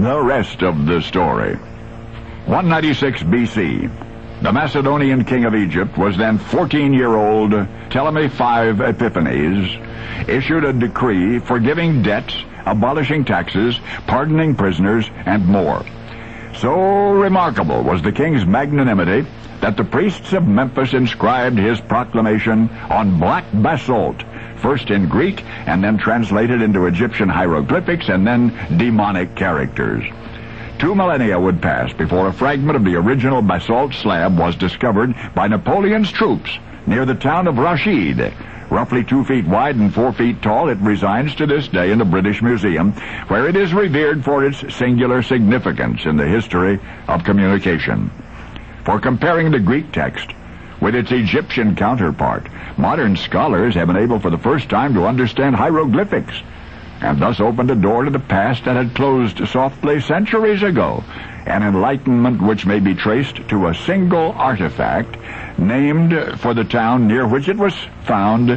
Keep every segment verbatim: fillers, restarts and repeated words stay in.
The rest of the story. one ninety-six B C. The Macedonian king of Egypt was then fourteen-year-old Ptolemy the Epiphanes, issued a decree forgiving debts, abolishing taxes, pardoning prisoners, and more. So remarkable was the king's magnanimity that the priests of Memphis inscribed his proclamation on black basalt, first in Greek and then translated into Egyptian hieroglyphics and then demonic characters. Two millennia would pass before a fragment of the original basalt slab was discovered by Napoleon's troops near the town of Rashid. Roughly two feet wide and four feet tall, it resides to this day in the British Museum, where it is revered for its singular significance in the history of communication. For comparing the Greek text with its Egyptian counterpart, modern scholars have been able for the first time to understand hieroglyphics, and thus opened a door to the past that had closed softly centuries ago, an enlightenment which may be traced to a single artifact named for the town near which it was found,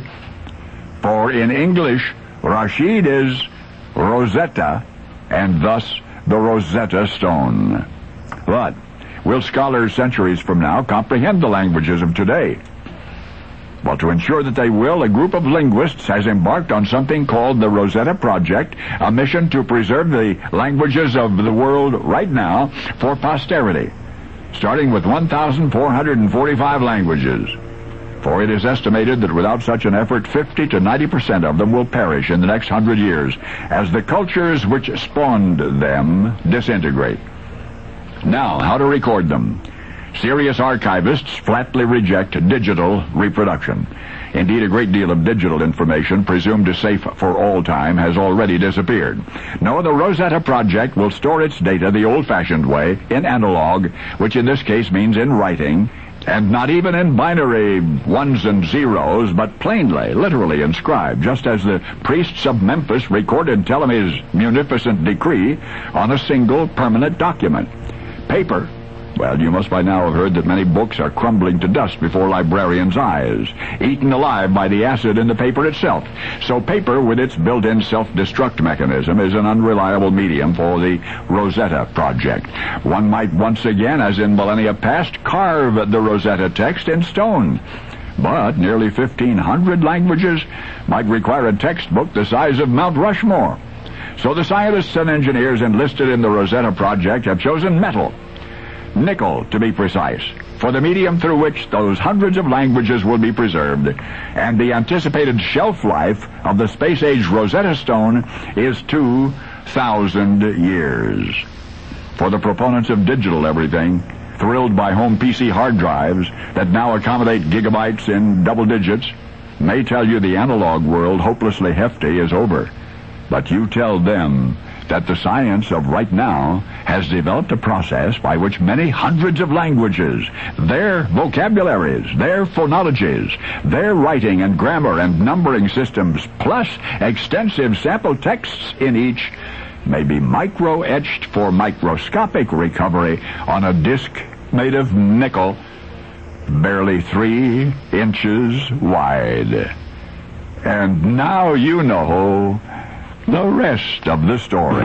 for in English, Rashid is Rosetta, and thus the Rosetta Stone. But will scholars centuries from now comprehend the languages of today? Well, to ensure that they will, a group of linguists has embarked on something called the Rosetta Project, a mission to preserve the languages of the world right now for posterity, starting with one thousand four hundred forty-five languages. For it is estimated that without such an effort, fifty to ninety percent of them will perish in the next hundred years as the cultures which spawned them disintegrate. Now, how to record them? Serious archivists flatly reject digital reproduction. Indeed, a great deal of digital information, presumed safe for all time, has already disappeared. No, the Rosetta Project will store its data the old-fashioned way, in analog, which in this case means in writing, and not even in binary ones and zeros, but plainly, literally inscribed, just as the priests of Memphis recorded Ptolemy's munificent decree on a single permanent document. Paper. Well, you must by now have heard that many books are crumbling to dust before librarians' eyes, eaten alive by the acid in the paper itself. So paper, with its built-in self-destruct mechanism, is an unreliable medium for the Rosetta Project. One might once again, as in millennia past, carve the Rosetta text in stone. But nearly fifteen hundred languages might require a textbook the size of Mount Rushmore. So the scientists and engineers enlisted in the Rosetta Project have chosen metal, nickel to be precise, for the medium through which those hundreds of languages will be preserved, and the anticipated shelf life of the space-age Rosetta Stone is two thousand years. For the proponents of digital everything, thrilled by home P C hard drives that now accommodate gigabytes in double digits, may tell you the analog world, hopelessly hefty, is over. But you tell them that the science of right now has developed a process by which many hundreds of languages, their vocabularies, their phonologies, their writing and grammar and numbering systems, plus extensive sample texts in each, may be micro-etched for microscopic recovery on a disc made of nickel, barely three inches wide. And now you know the rest of the story.